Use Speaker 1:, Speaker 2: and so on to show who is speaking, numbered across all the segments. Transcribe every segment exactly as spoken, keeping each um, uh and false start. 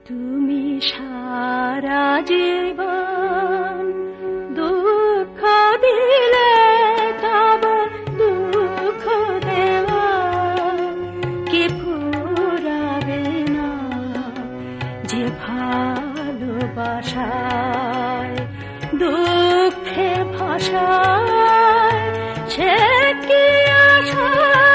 Speaker 1: তুমি সারা জীবন দুঃখ দিলে তব দুঃখ দেওয়া কি ফুরাবে না যে ভালোবাসায় দুঃখে ভাষায় সে কি আশা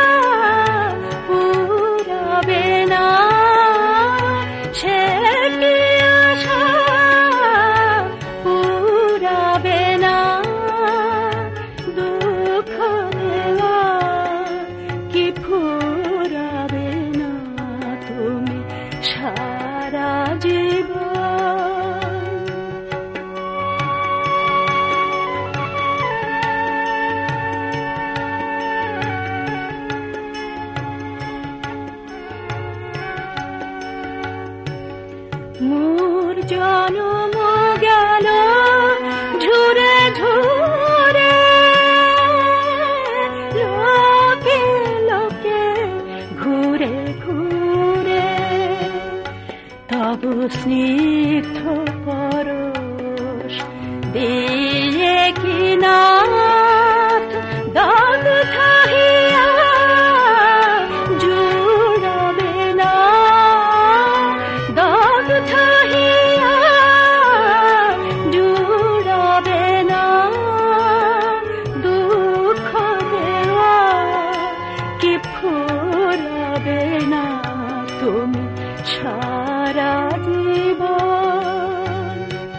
Speaker 1: ফুরাবে না সে কি আশা ফুরাবে না দুঃখ দেওয়া কি ফুরাবে না তুমি সারা জীবন। মোর জনম গেল ঝুরে ঝুরে লোকে লোকে ঘুরে ঘুরে তব স্নিগ্ধ পরশ দিয়ে কি নাথ দাগ থাহিয়া জুড়াবে না দাগ থাহিয়া জুড়াবে না দুঃখ দেওয়া কি ফুরাবে না তুমি সারা জীবন।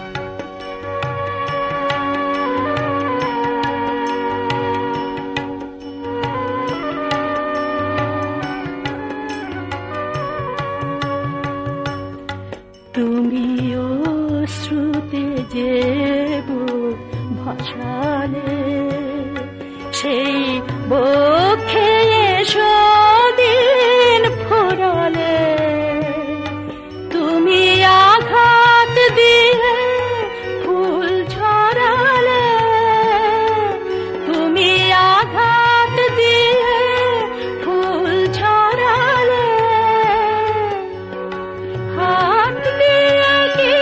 Speaker 1: তুমি অশ্রুতে যে বুক ভাসালে সেই বক্ষে এসো দিন ফুরালে তুমি আঘাত দিয়ে ফুল ছড়ালে তুমি আঘাত দিয়ে ফুল ছড়ালে হাত দিয়ে কি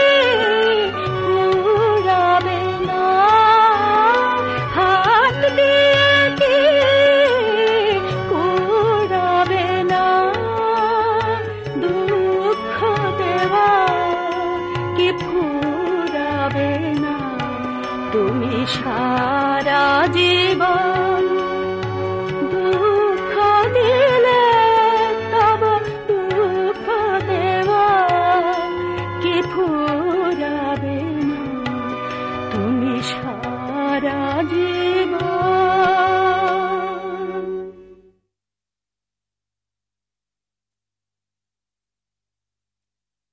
Speaker 1: ফুরাবে না হাত দিয়ে কি ফুরাবে না দুঃখ দেওয়া কি ফুরাবে না তুমি সারা জীবন দুঃখ দিলে তব দুঃখ দেওয়া কি ফুরাবে না তুমি সারা জীবন।